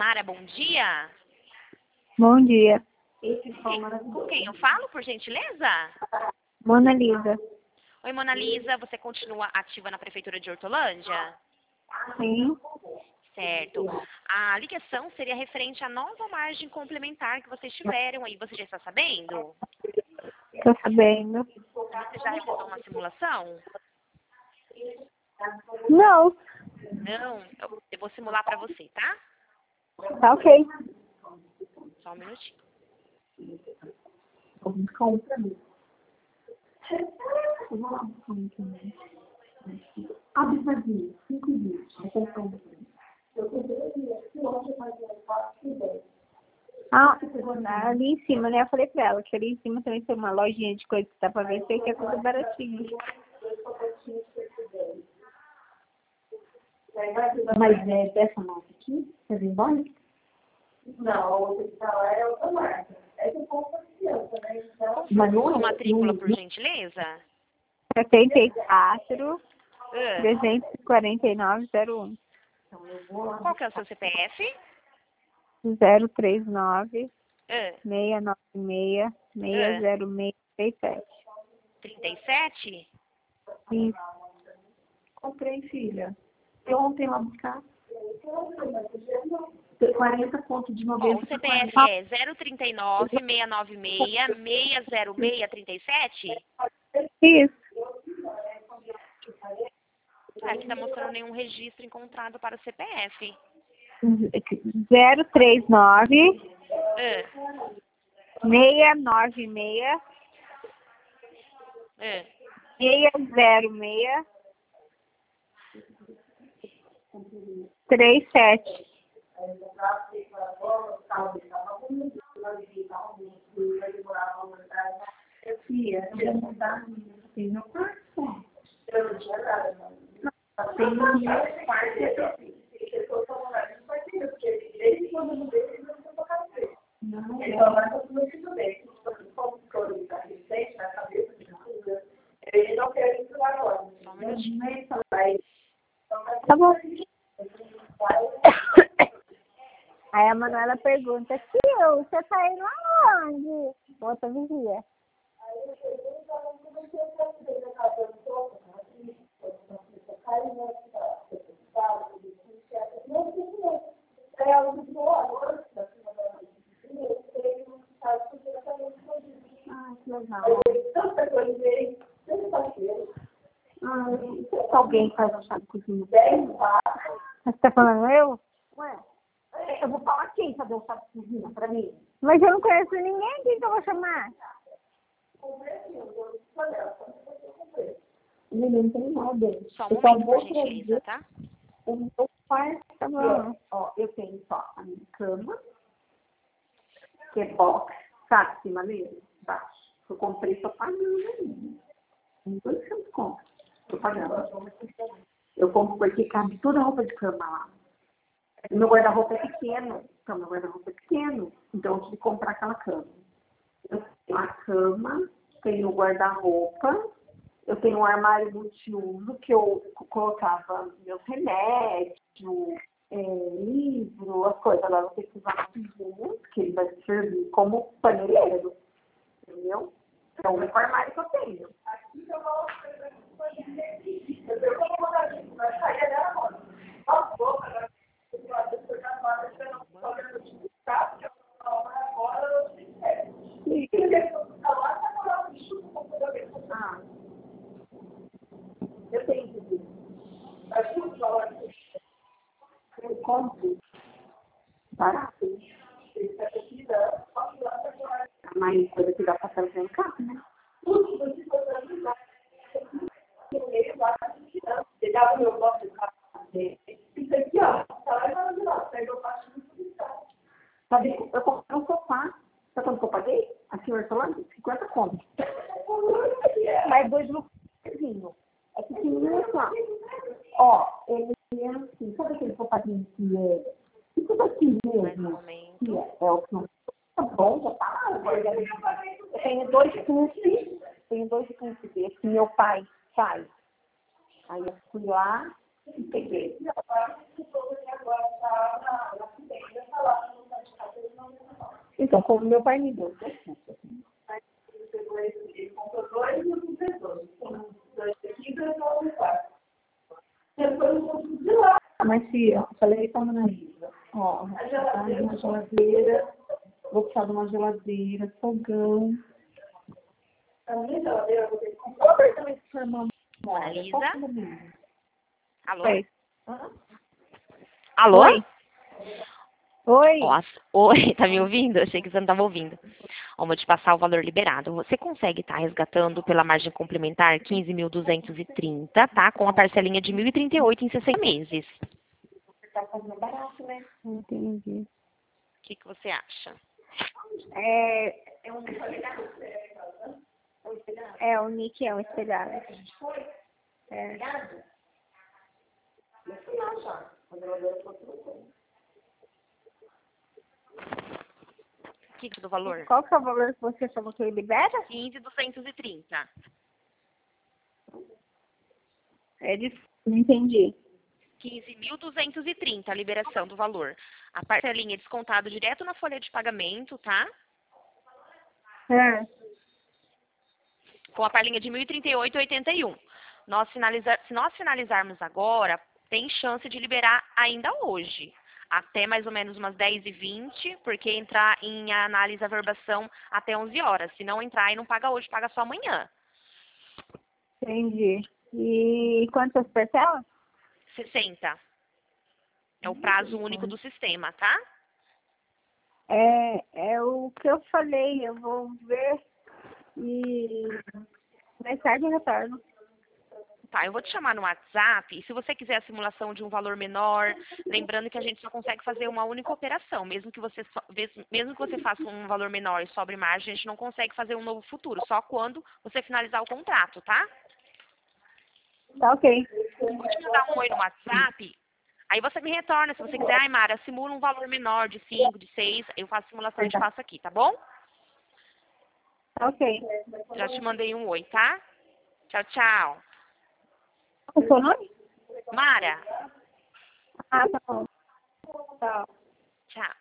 Mara, bom dia. Bom dia. Com quem eu falo, por gentileza? Mona Lisa. Oi, Mona Lisa, você continua ativa na Prefeitura de Hortolândia? Sim. Certo. A ligação seria referente à nova margem complementar que vocês tiveram aí. Você já está sabendo? Tô sabendo. Você já realizou uma simulação? Não. Não, eu vou simular para você, tá? Tá ok. Só um minutinho. Ah, ali em cima, né? Eu falei pra ela que ali em cima também tem uma lojinha de coisas que dá pra ver, sei que é tudo baratinho. Mas é dessa marca aqui? Você vem embora? Não, o que está lá é outra marca. É que pouco criança, né? Então, Confirma sua matrícula, por gentileza? 74 Ah, 349 01 qual que é o seu CPF? 039 Ah, 696 60637. 37? Isso. comprei, filha. Eu ontem lá buscar. 40 pontos de Ó, 90 o CPF é 039 696 606 37? Isso. Aqui tá mostrando nenhum registro encontrado para o CPF. 039 Ah, 696 ah. 606 37. Filha, eu ia mudar assim, no quarto. Eu não tinha nada, não. Tem um quarto e eu tô morando no quartinho, porque desde quando eu mudei, eu não tô tocando dele. Não, então agora eu tô tudo bem. Como o coro está recente, na cabeça de tudo, ele não quer ir para agora. Só um minutinho. Tá bom. Aí a Manuela pergunta, tio, você tá indo aonde? Outra vigia. Ah, que legal. Se alguém faz um chá de cozinha Você tá falando eu? ué, eu vou falar quem fazer um chá de cozinha pra mim? Mas eu não conheço ninguém, quem que eu vou chamar? Ninguém tem nada. Só um Eu só momento, por vou gentileza, trazer tá? o meu quarto. Tá bom. Ó, eu tenho só a minha cama, que é box, sabe, em cima dele, embaixo. Eu comprei só pagando ainda. Tem 200 contos. Tô pagando. Eu compro porque cabe toda a roupa de cama lá. E meu guarda-roupa é pequeno. Então, meu guarda-roupa é pequeno. Então, eu tive que comprar aquela cama. Eu tenho a cama, tenho o guarda-roupa, eu tenho um armário multiuso que eu colocava meus remédios, livro, as coisas. Agora eu vou ter que usar na cozinha, porque ele vai servir como paneleiro. Entendeu? É o único armário que eu tenho. Ah, eu tenho que ver. Eu compro barato. Mas coisa que dá pra trazer em casa, né? Sabe, eu comprei um sofá. Sabe quanto que eu paguei? Aqui em Hortolândia? 50 contos. Mas 2 lugarzinhos. É pequenininho lá. Ó, ele é assim. Sabe aquele sofazinho que é... Isso daqui Mais um mesmo. momento. Que é o que não tá bom, já tá lá. Eu tenho 2 cúmplices. Tenho 2 cúmplices que meu pai faz. Aí eu fui lá e peguei. Então, como meu pai me deu. Mas se eu falei para a Analisa, ó, vou precisar de uma geladeira, vou precisar de uma geladeira, fogão. Analisa. Alô? Oi. Alô? Oi. Oi. Nossa, oi, tá me ouvindo? Eu achei que você não estava ouvindo. Ó, vou te passar o valor liberado. Você consegue estar resgatando pela margem complementar 15.230, tá? Com a parcelinha de 1.038 em 60 meses. Tá fazendo barato, né? Entendi. O que você acha? O Nick é um espelhado. É. O que do valor? Qual que é o valor que você falou que ele libera? 15.230. Não entendi. 15.230 a liberação do valor. A parcelinha é descontado direto na folha de pagamento, tá? É. Com a parlinha de 1.038,81. Se nós finalizarmos agora, tem chance de liberar ainda hoje. Até mais ou menos umas 10h20, porque entrar em análise e averbação até 11 horas. Se não entrar, aí não paga hoje, paga só amanhã. Entendi. E quantas parcelas? 60. É o prazo único do sistema, tá? É o que eu falei, eu vou ver e mais tarde eu retorno. Tá, eu vou te chamar no WhatsApp e se você quiser a simulação de um valor menor, lembrando que a gente só consegue fazer uma única operação, mesmo que você faça um valor menor e sobre margem, a gente não consegue fazer um novo futuro, só quando você finalizar o contrato, tá? Tá ok. Vou te mandar um oi no WhatsApp, aí você me retorna, se você quiser, ai Mara, simula um valor menor de 5, de 6, eu faço simulação e te passo aqui, tá bom? Tá ok. Já te mandei um oi, tá? Tchau, tchau. Qual é o seu nome? Mara, Ah, tá bom. Tchau. tchau.